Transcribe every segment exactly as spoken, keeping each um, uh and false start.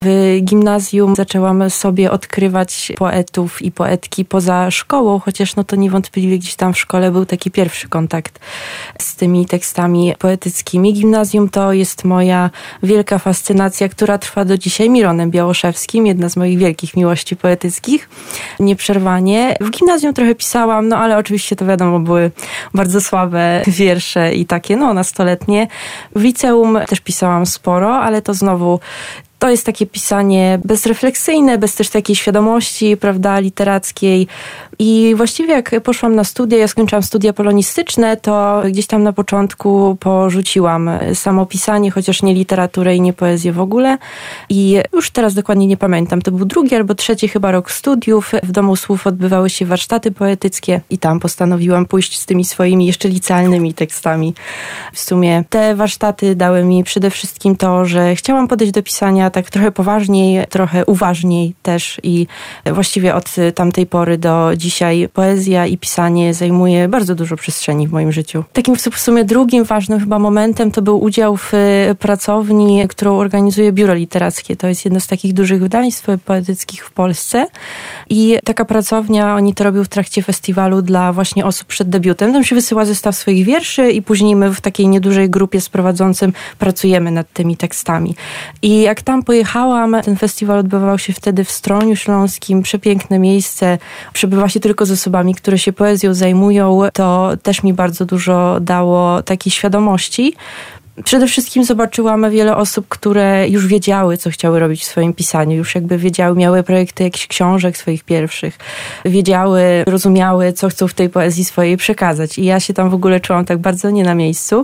W gimnazjum zaczęłam sobie odkrywać poetów i poetki poza szkołą, chociaż no to niewątpliwie gdzieś tam w szkole był taki pierwszy kontakt z tymi tekstami poetyckimi. Gimnazjum to jest moja wielka fascynacja, która trwa do dzisiaj. Mironem Białoszewskim, jedna z moich wielkich miłości poetyckich, nieprzerwanie. W gimnazjum trochę pisałam, no ale oczywiście to wiadomo, były bardzo słabe wiersze i takie no nastoletnie. W liceum też pisałam sporo, ale to znowu to jest takie pisanie bezrefleksyjne, bez też takiej świadomości, prawda, literackiej. I właściwie jak poszłam na studia, ja skończyłam studia polonistyczne, to gdzieś tam na początku porzuciłam samo pisanie, chociaż nie literaturę i nie poezję w ogóle. I już teraz dokładnie nie pamiętam, to był drugi albo trzeci chyba rok studiów. W Domu Słów odbywały się warsztaty poetyckie i tam postanowiłam pójść z tymi swoimi jeszcze licealnymi tekstami. W sumie te warsztaty dały mi przede wszystkim to, że chciałam podejść do pisania tak trochę poważniej, trochę uważniej też i właściwie od tamtej pory do dzisiaj poezja i pisanie zajmuje bardzo dużo przestrzeni w moim życiu. Takim w sumie drugim ważnym chyba momentem to był udział w pracowni, którą organizuje Biuro Literackie. To jest jedno z takich dużych wydawnictw poetyckich w Polsce i taka pracownia, oni to robią w trakcie festiwalu dla właśnie osób przed debiutem. Tam się wysyła zestaw swoich wierszy i później my w takiej niedużej grupie z prowadzącym pracujemy nad tymi tekstami. I jak tam pojechałam, ten festiwal odbywał się wtedy w Stroniu Śląskim, przepiękne miejsce. Przebywa się tylko z osobami, które się poezją zajmują. To też mi bardzo dużo dało takiej świadomości. Przede wszystkim zobaczyłam wiele osób, które już wiedziały, co chciały robić w swoim pisaniu. Już jakby wiedziały, miały projekty jakichś książek swoich pierwszych. Wiedziały, rozumiały, co chcą w tej poezji swojej przekazać. I ja się tam w ogóle czułam tak bardzo nie na miejscu,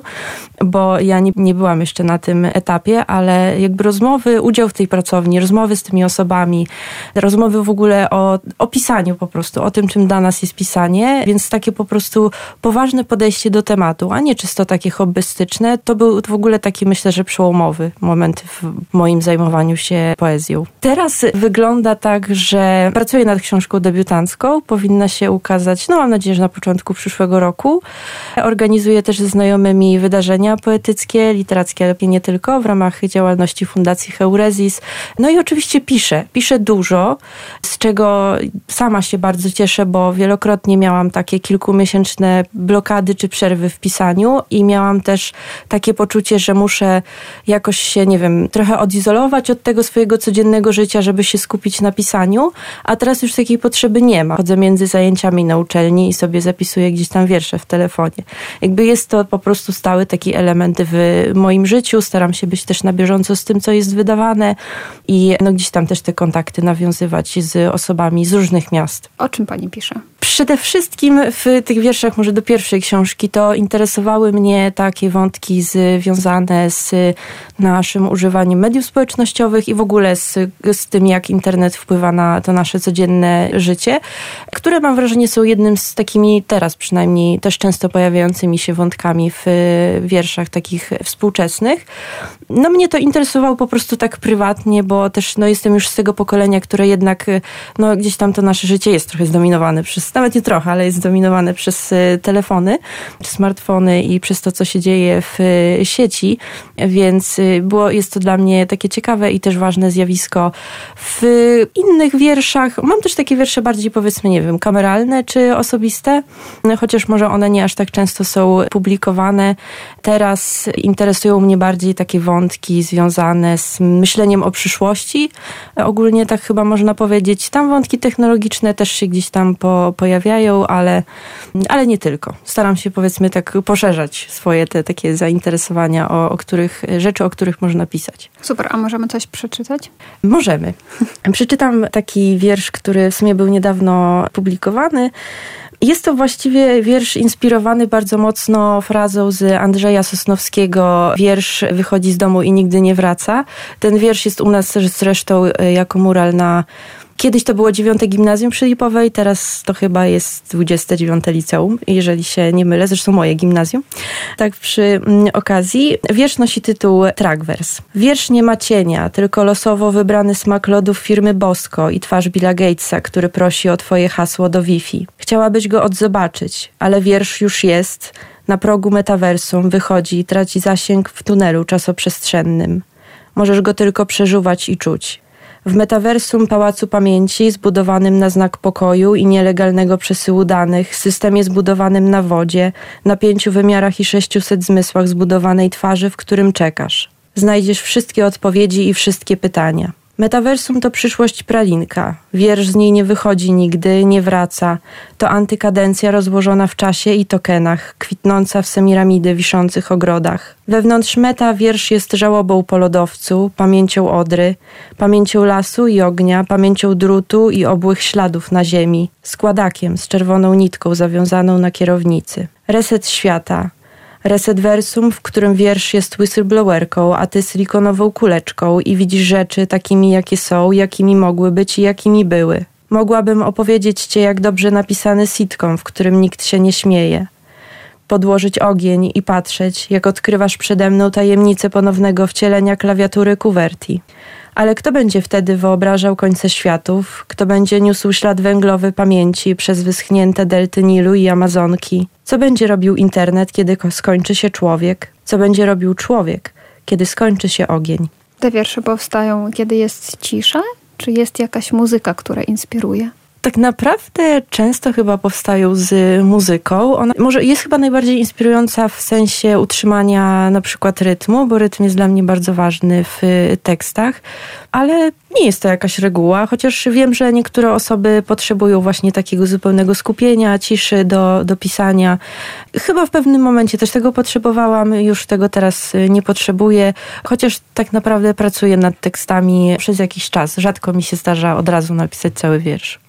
bo ja nie, nie byłam jeszcze na tym etapie, ale jakby rozmowy, udział w tej pracowni, rozmowy z tymi osobami, rozmowy w ogóle o, o pisaniu po prostu, o tym, czym dla nas jest pisanie. Więc takie po prostu poważne podejście do tematu, a nie czysto takie hobbystyczne. To był w ogóle taki, myślę, że przełomowy moment w moim zajmowaniu się poezją. Teraz wygląda tak, że pracuję nad książką debiutancką. Powinna się ukazać, no mam nadzieję, że na początku przyszłego roku. Organizuję też ze znajomymi wydarzenia poetyckie, literackie, ale nie tylko, w ramach działalności Fundacji Heurezis. No i oczywiście piszę. Piszę dużo, z czego sama się bardzo cieszę, bo wielokrotnie miałam takie kilkumiesięczne blokady czy przerwy w pisaniu i miałam też takie poczucie, że muszę jakoś się, nie wiem, trochę odizolować od tego swojego codziennego życia, żeby się skupić na pisaniu, a teraz już takiej potrzeby nie ma. Chodzę między zajęciami na uczelni i sobie zapisuję gdzieś tam wiersze w telefonie. Jakby jest to po prostu stały taki element w moim życiu. Staram się być też na bieżąco z tym, co jest wydawane i no gdzieś tam też te kontakty nawiązywać z osobami z różnych miast. O czym pani pisze? Przede wszystkim w tych wierszach, może do pierwszej książki, to interesowały mnie takie wątki związane z naszym używaniem mediów społecznościowych i w ogóle z, z tym, jak internet wpływa na to nasze codzienne życie, które mam wrażenie są jednym z takimi teraz przynajmniej też często pojawiającymi się wątkami w wierszach takich współczesnych. No mnie to interesowało po prostu tak prywatnie, bo też no, jestem już z tego pokolenia, które jednak no, gdzieś tam to nasze życie jest trochę zdominowane przez, nawet nie trochę, ale jest zdominowane przez telefony, smartfony i przez to, co się dzieje w sieci, więc było, jest to dla mnie takie ciekawe i też ważne zjawisko. W innych wierszach mam też takie wiersze bardziej, powiedzmy, nie wiem, kameralne czy osobiste, chociaż może one nie aż tak często są publikowane. Teraz interesują mnie bardziej takie wątki związane z myśleniem o przyszłości. Ogólnie tak chyba można powiedzieć. Tam wątki technologiczne też się gdzieś tam po, pojawiają, ale, ale nie tylko. Staram się, powiedzmy, tak poszerzać swoje te takie zainteresowania, o, o których, rzeczy, o których można pisać. Super, a możemy coś przeczytać? Możemy. Przeczytam taki wiersz, który w sumie był niedawno publikowany. Jest to właściwie wiersz inspirowany bardzo mocno frazą z Andrzeja Sosnowskiego. Wiersz wychodzi z domu i nigdy nie wraca. Ten wiersz jest u nas zresztą jako mural na... Kiedyś to było dziewiąte gimnazjum przy Lipowej, teraz to chyba jest dwudzieste dziewiąte liceum, jeżeli się nie mylę, zresztą moje gimnazjum. Tak przy okazji. Wiersz nosi tytuł Trakwers. Wiersz nie ma cienia, tylko losowo wybrany smak lodów firmy Bosko i twarz Billa Gatesa, który prosi o twoje hasło do Wi-Fi. Chciałabyś go odzobaczyć, ale wiersz już jest. Na progu metaversum wychodzi i traci zasięg w tunelu czasoprzestrzennym. Możesz go tylko przeżuwać i czuć. W metaversum Pałacu Pamięci, zbudowanym na znak pokoju i nielegalnego przesyłu danych, systemie zbudowanym na wodzie, na pięciu wymiarach i sześciuset zmysłach zbudowanej twarzy, w którym czekasz. Znajdziesz wszystkie odpowiedzi i wszystkie pytania. Metaversum to przyszłość pralinka. Wiersz z niej nie wychodzi nigdy, nie wraca. To antykadencja rozłożona w czasie i tokenach, kwitnąca w semiramidy wiszących ogrodach. Wewnątrz meta wiersz jest żałobą po lodowcu, pamięcią Odry, pamięcią lasu i ognia, pamięcią drutu i obłych śladów na ziemi, składakiem z czerwoną nitką zawiązaną na kierownicy. Reset świata. Reset versum, w którym wiersz jest whistleblowerką, a ty silikonową kuleczką i widzisz rzeczy takimi, jakie są, jakimi mogły być i jakimi były. Mogłabym opowiedzieć ci, jak dobrze napisany sitcom, w którym nikt się nie śmieje. Podłożyć ogień i patrzeć, jak odkrywasz przede mną tajemnicę ponownego wcielenia klawiatury QWERTY. Ale kto będzie wtedy wyobrażał końce światów? Kto będzie niósł ślad węglowy pamięci przez wyschnięte delty Nilu i Amazonki? Co będzie robił internet, kiedy skończy się człowiek? Co będzie robił człowiek, kiedy skończy się ogień? Te wiersze powstają, kiedy jest cisza? Czy jest jakaś muzyka, która inspiruje? Tak naprawdę często chyba powstają z muzyką. Ona może jest chyba najbardziej inspirująca w sensie utrzymania na przykład rytmu, bo rytm jest dla mnie bardzo ważny w tekstach, ale nie jest to jakaś reguła, chociaż wiem, że niektóre osoby potrzebują właśnie takiego zupełnego skupienia, ciszy do, do pisania. Chyba w pewnym momencie też tego potrzebowałam, już tego teraz nie potrzebuję, chociaż tak naprawdę pracuję nad tekstami przez jakiś czas. Rzadko mi się zdarza od razu napisać cały wiersz.